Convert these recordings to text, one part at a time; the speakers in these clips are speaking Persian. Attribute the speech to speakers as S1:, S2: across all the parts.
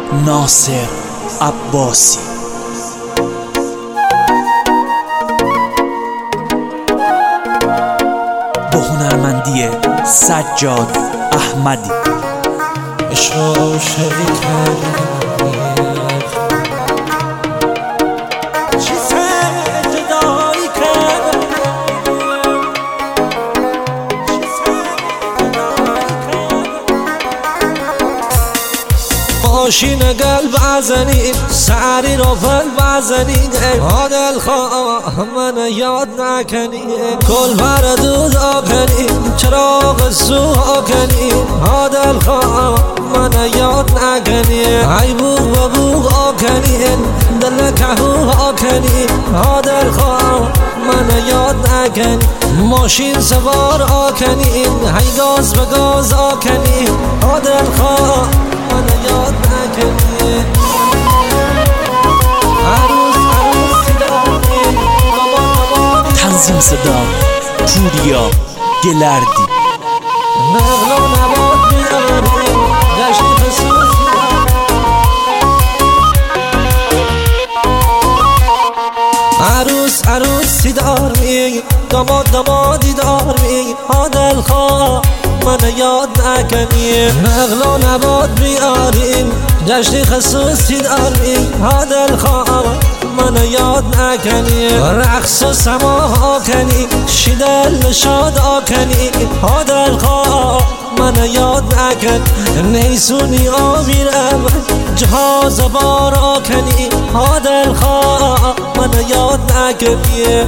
S1: ناصر عباسی. با هنرمندی سجاد احمدی.
S2: عشق عاشقی کردی ماشین قلب ازنی سعری را فل بزنی عادل خواه من یاد نکنی کل بر دود آکنی چراغ سو آکنی عادل خواه من یاد نکنی ای بوغ و بوغ آکنی دل کهو آکنی عادل خواه من یاد نکنی ماشین سوار آکنی ای گاز به گاز آکنی عادل خواه من یاد نکنی
S1: تنظیم صدا پوریا گلردی.
S2: نقل و نبات بیاری گشت خصوص عروس عروسی دار می داماد دامادی دار می عادل خواه من یاد نکنی نقل و نبات بیاریم جشن خصوصی داریم عادل خواه من یاد نکنی رقص و سما آکنی شیدل نشاد آکنی عادل خواه من یاد نکنی نیسونی آمیرم جهاز بار آکنی عادل خواه من یاد نکنی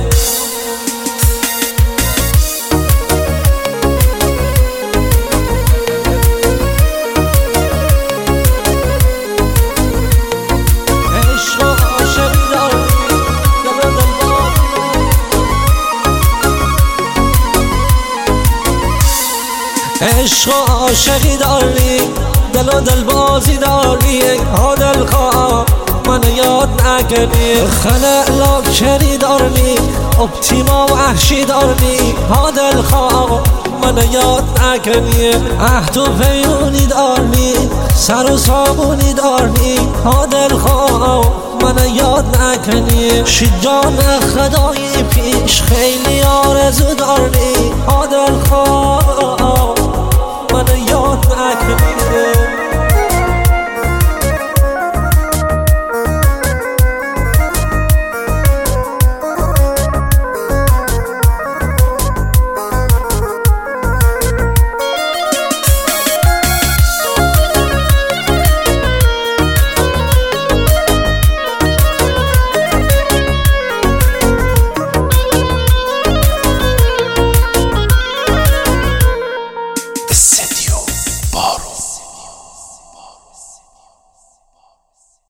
S2: عشق و عاشقی داری دل و دل بازی داری عادل خواه من یاد نکنی خلق شری داری اپتیما وحشی داری عادل خواه من یاد نکنی عهد و پیمونی داری سر و صابونی داری عادل خواه من یاد نکنی شجان خدایی پیش خیلی آرزو داری عادل خواه من یاد نکنی
S1: استدیو بارو.